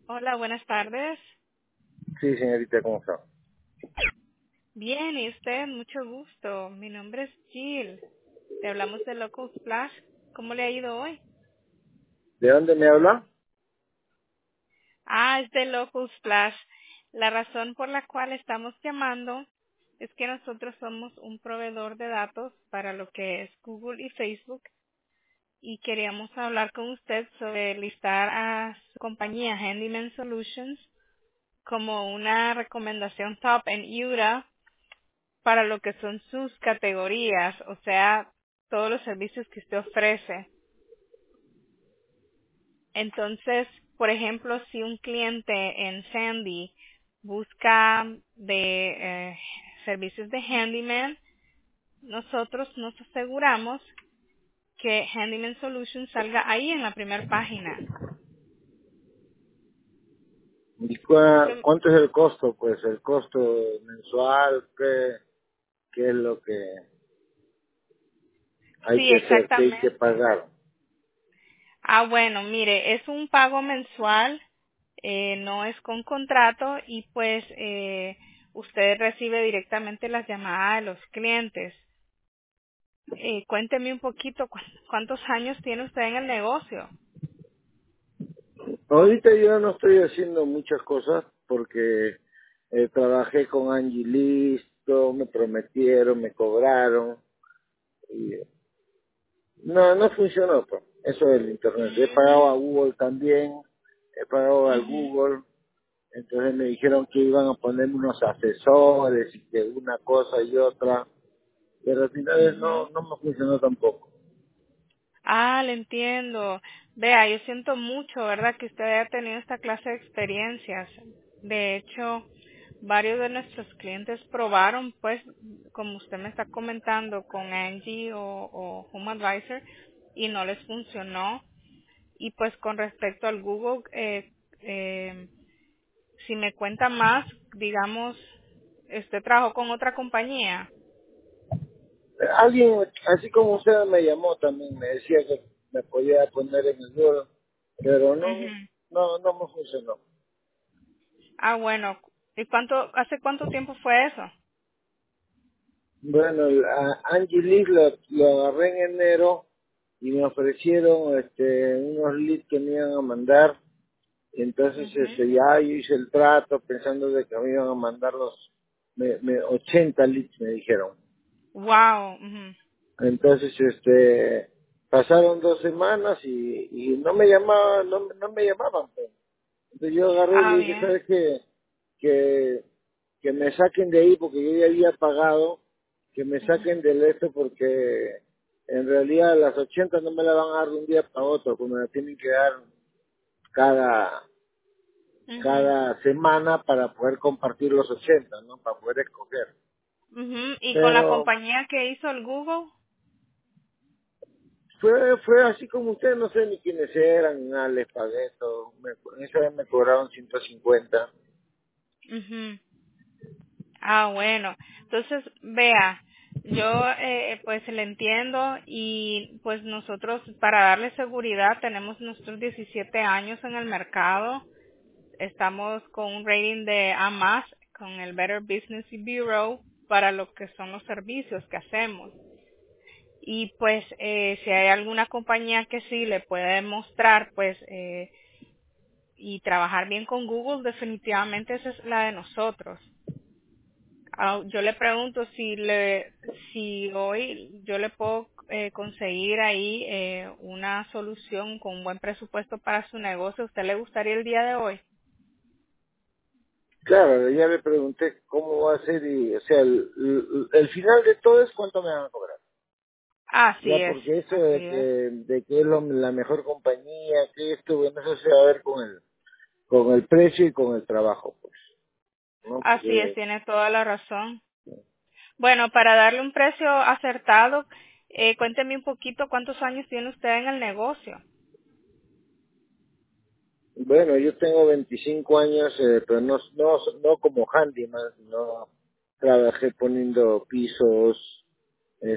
Hola, buenas tardes. Sí, señorita, ¿cómo está? Bien, ¿y usted? Mucho gusto. Mi nombre es Jill. Te hablamos de Local Splash. ¿Cómo le ha ido hoy? ¿De dónde me habla? Es de Local Splash. La razón por la cual estamos llamando es que nosotros somos un proveedor de datos para lo que es Google y Facebook y queríamos hablar con usted sobre listar a su compañía Handyman Solutions como una recomendación top en Utah para lo que son sus categorías, o sea, todos los servicios que usted ofrece. Entonces, por ejemplo, si un cliente en Sandy busca de servicios de handyman, nosotros nos aseguramos que Handyman Solutions salga ahí en la primera página. ¿Y Solo- cuánto es el costo? Pues el costo mensual, ¿qué es lo que hay sí, que hacer, qué hay que exactamente. pagar? Bueno, mire, es un pago mensual, no es con contrato y pues usted recibe directamente las llamadas de los clientes. Cuénteme un poquito cuántos años tiene usted en el negocio. Ahorita yo no estoy haciendo muchas cosas porque trabajé con Angie Listo, me prometieron, me cobraron y no funcionó, pues. Eso del internet. He pagado a Mm, Google también, he pagado al ujú, Google. Entonces me dijeron que iban a ponerme unos asesores y que una cosa y otra, pero al final ujú. no me funcionó tampoco. Le entiendo. Vea, yo siento mucho, ¿verdad?, que usted haya tenido esta clase de experiencias. De hecho, varios de nuestros clientes probaron, pues, como usted me está comentando, con Angie o Home Advisor y no les funcionó. Y pues con respecto al Google, si me cuenta más, digamos, usted trabajó con otra compañía. Alguien, así como usted me llamó también, me decía que me podía poner en el Google, pero Ujú. no me funcionó. Bueno. ¿Y hace cuánto tiempo fue eso? Bueno, a Angie Lee lo agarré en enero y me ofrecieron unos leads que me iban a mandar. Y entonces Ujú. ya yo hice el trato pensando de que me iban a mandar 80 leads, me dijeron. Wow. Ujú. Entonces, pasaron 2 semanas y no me llamaban, no me llamaban, pues. Entonces yo agarré y le dije, Bien. ¿sabes qué? Que, que me saquen de ahí porque yo ya había pagado, que me Ujú. saquen del esto porque en realidad las 80 no me la van a dar de un día para otro, pues me la tienen que dar cada, Ujú. cada semana para poder compartir los 80, ¿no? Para poder escoger. Ujú. ¿Y con la Pero compañía que hizo el Google? fue así como usted, no sé ni quiénes eran, nada, les pagué todo. Esa vez me cobraron 150. Ujú. Bueno. Entonces, vea, yo pues le entiendo y pues nosotros para darle seguridad tenemos nuestros 17 años en el mercado. Estamos con un rating de A+, con el Better Business Bureau para lo que son los servicios que hacemos. Y pues si hay alguna compañía que sí le puede mostrar pues y trabajar bien con Google, definitivamente esa es la de nosotros. Yo le pregunto si hoy yo le puedo conseguir ahí una solución con un buen presupuesto para su negocio. ¿A usted le gustaría el día de hoy? Claro, ya le pregunté cómo va a ser y, o sea, el final de todo es cuánto me van a cobrar. Así Ya, es, porque eso así es. de que es la mejor compañía, que esto, bueno, eso se va a ver con el precio y con el trabajo, pues, ¿no? Así es, Porque, tiene toda la razón. Bueno, para darle un precio acertado, cuénteme un poquito cuántos años tiene usted en el negocio. bueno, yo tengo 25 años, pero no como handyman, no trabajé poniendo pisos,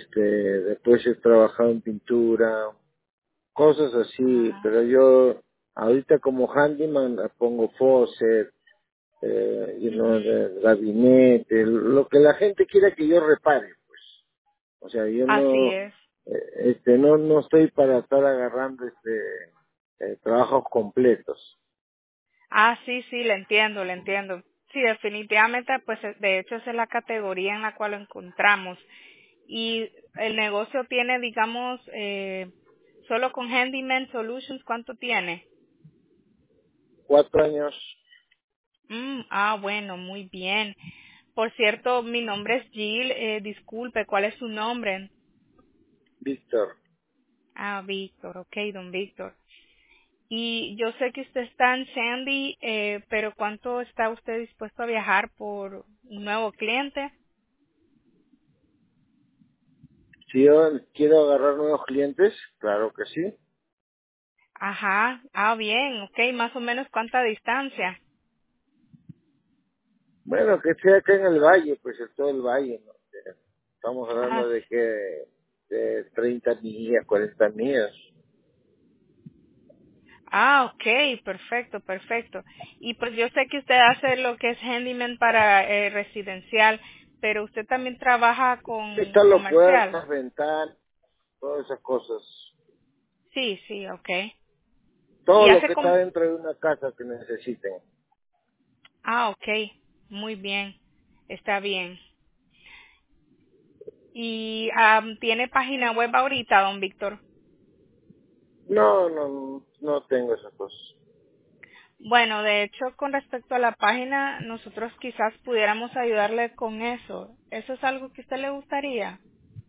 después he trabajado en pintura, cosas así, Ah, pero yo Ahorita como handyman pongo faucet, Ujú. de gabinete, lo que la gente quiera que yo repare, pues. O sea, yo Así no, es. no estoy para estar agarrando trabajos completos. Ah, sí, sí, le entiendo, le entiendo. Sí, definitivamente, pues de hecho esa es la categoría en la cual lo encontramos. Y el negocio tiene, digamos, solo con Handyman Solutions, ¿cuánto tiene? 4 años, Bueno, muy bien. Por cierto, mi nombre es Jill. Disculpe, ¿cuál es su nombre? Víctor. Ah, Víctor, ok, don Víctor. Y yo sé que usted está en Sandy, pero ¿cuánto está usted dispuesto a viajar por un nuevo cliente? Si yo quiero agarrar nuevos clientes, claro que sí. Ajá, bien, ok, más o menos cuánta distancia. Bueno, que sea acá en el valle, pues en todo el valle, ¿no? Estamos Ah, hablando de 30 millas, 40 millas. ok, perfecto, perfecto. Y pues yo sé que usted hace lo que es handyman para residencial, pero usted también trabaja con Está las comercial. puertas, ventanas, todas esas cosas. Sí, sí, ok. Y Todo lo hace que está com dentro de una casa que necesiten. ok, muy bien, está bien. Y tiene página web ahorita, don Víctor. No tengo esas cosas. Bueno, de hecho, con respecto a la página, nosotros quizás pudiéramos ayudarle con eso. ¿Eso es algo que a usted le gustaría?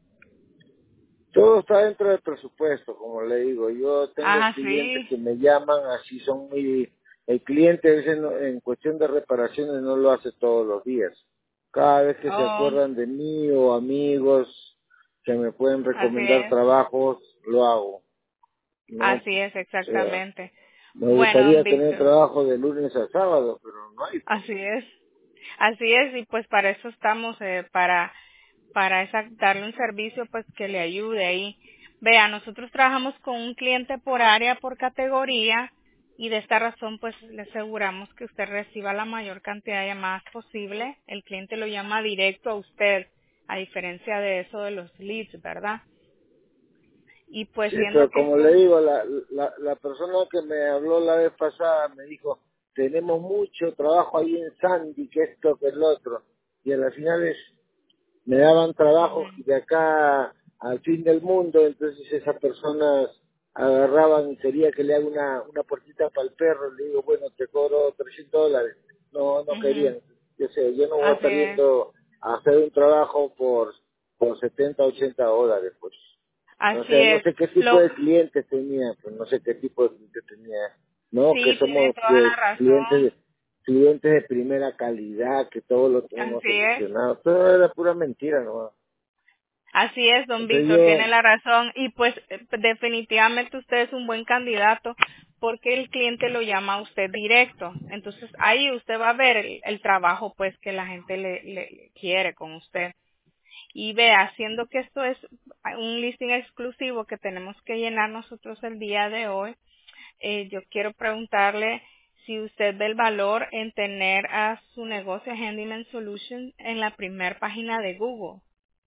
Todo está dentro del presupuesto, como le digo. Yo tengo Ah, clientes sí. que me llaman, así son muy... El cliente en cuestión de reparaciones no lo hace todos los días. Cada vez que se Oh, acuerdan de mí o amigos que me pueden así recomendar es. trabajos, lo hago, ¿no? Así es, O sea, exactamente. me Bueno, don gustaría tener Víctor, trabajo de lunes a sábado, pero no hay, pues. así es. Así es, y pues para eso estamos, para darle un servicio pues que le ayude ahí. Vea, nosotros trabajamos con un cliente por área, por categoría, y de esta razón pues le aseguramos que usted reciba la mayor cantidad de llamadas posible. El cliente lo llama directo a usted, a diferencia de eso de los leads, ¿verdad? Y pues Sí, siendo pero que como esto, le digo, la persona que me habló la vez pasada me dijo, tenemos mucho trabajo ahí en Sandy, que esto, que el otro. Y a las finales me daban trabajo ujú, de acá al fin del mundo, entonces esas personas agarraban y quería que le haga una puertita para el perro, le digo, bueno, te cobro $300. No ujú, querían. Yo no voy a así estar es, yendo a hacer un trabajo por 70 80 dólares, pues. O así sea, no es. sé qué tipo Lo, de clientes tenía, pues no sé qué tipo de clientes tenía. No, que sí, tiene somos toda la razón, clientes de primera calidad, que todo lo tenemos así es. solucionado. Todo era pura mentira, ¿no? Así es, don Entonces Víctor, tiene yo, la razón y pues definitivamente usted es un buen candidato porque el cliente lo llama a usted directo. Entonces ahí usted va a ver el trabajo pues que la gente le quiere con usted. Y vea, siendo que esto es un listing exclusivo que tenemos que llenar nosotros el día de hoy, yo quiero preguntarle si usted ve el valor en tener a su negocio Handyman Solutions en la primera página de Google.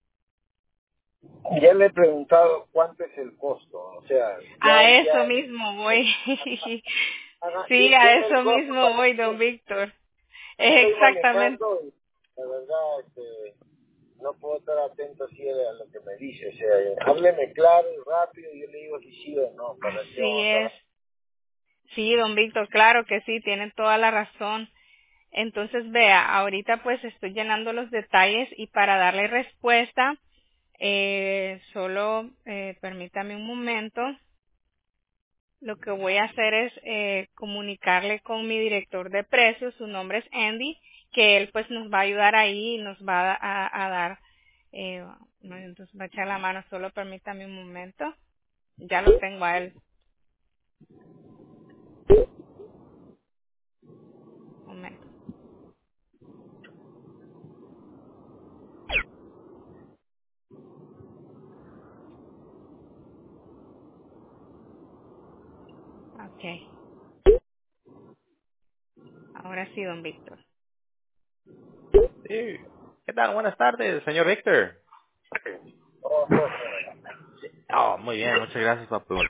ya le he preguntado cuánto es el costo, o sea, A ya, eso mismo voy. Sí, a dime el eso costo mismo para voy, que don Víctor. estoy Exactamente. manejando y la verdad, no puedo estar atento así a lo que me dice, o sea, hábleme claro y rápido y yo le digo si sí o no, para qué Así vamos a es. hablar. Sí, don Víctor, claro que sí, tiene toda la razón. Entonces, vea, ahorita pues estoy llenando los detalles y para darle respuesta, solo permítame un momento. Lo que voy a hacer es comunicarle con mi director de precios, su nombre es Andy, que él pues nos va a ayudar ahí y nos va a dar, eh, no, entonces va a echar la mano, solo permítame un momento, ya lo tengo a él, un momento, okay. Ahora sí, don Víctor. Sí. ¿Qué tal? Buenas tardes, señor Víctor. Oh, muy bien, muchas gracias por